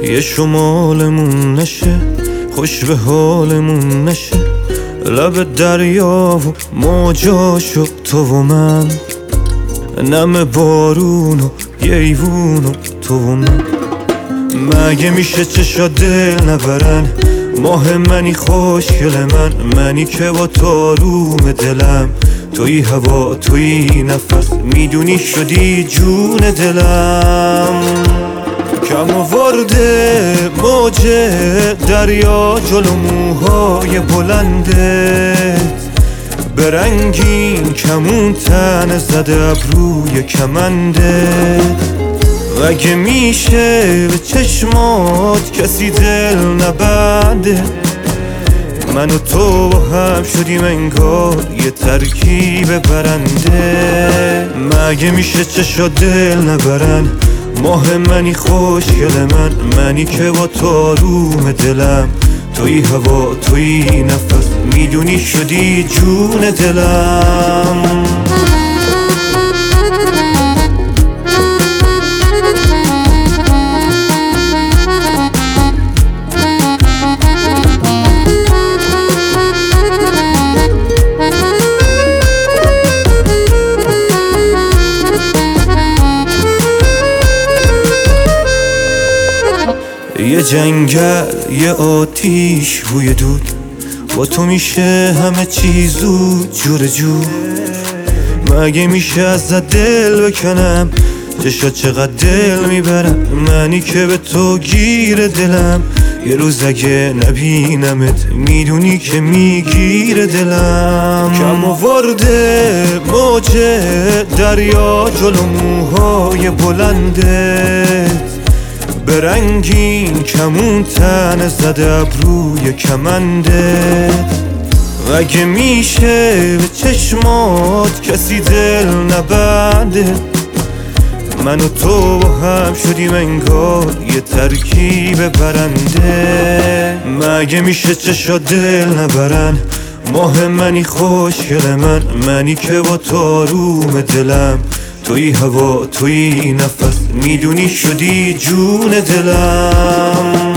یه شمالمون نشه، خوش به حالمون نشه، لب دریا و موجاشو تو و من، نم بارون و یه ایوون و تو و من. مگه میشه چشا دل نبرن، ماه منی خوشگل منی که با تاروم دلم، توی هوا توی نفس، میدونی شدی جون دلم. کم آورده موج دریا جلو موهای بلندت، به رنگین کمون تن زده ابروی کمندت. اگه میشه به چشمات کسی دل نبنده، من و تو با هم شدیم انگار یه ترکیب برنده. مگه میشه چشا دل نبرن، ماه منی خوشگل منی که با تاروم دلم، توی هوا توی نفس، میدونی شدی جون دلم. یه جنگل، یه آتیش، بوی دود، با تو میشه همه چیزو جور جور. مگه میشه ازت دل بکنم، چشات چقدر دل میبرم، منی که به تو گیر دلم. یه روز اگه نبینمت میدونی که میگیر دلم. کم آورده موج دریا جلو موهای بلندت، به رنگین کمون تن زده ابروی کمندت. اگه میشه به چشمات کسی دل نبنده، من و تو با هم شدیم انگار یه ترکیب برنده. مگه میشه چشا دل نبرن، ماه منی خوشگل منی که با تاروم دلم، توی هوا توی نفس، میدونی شدی جون دلم.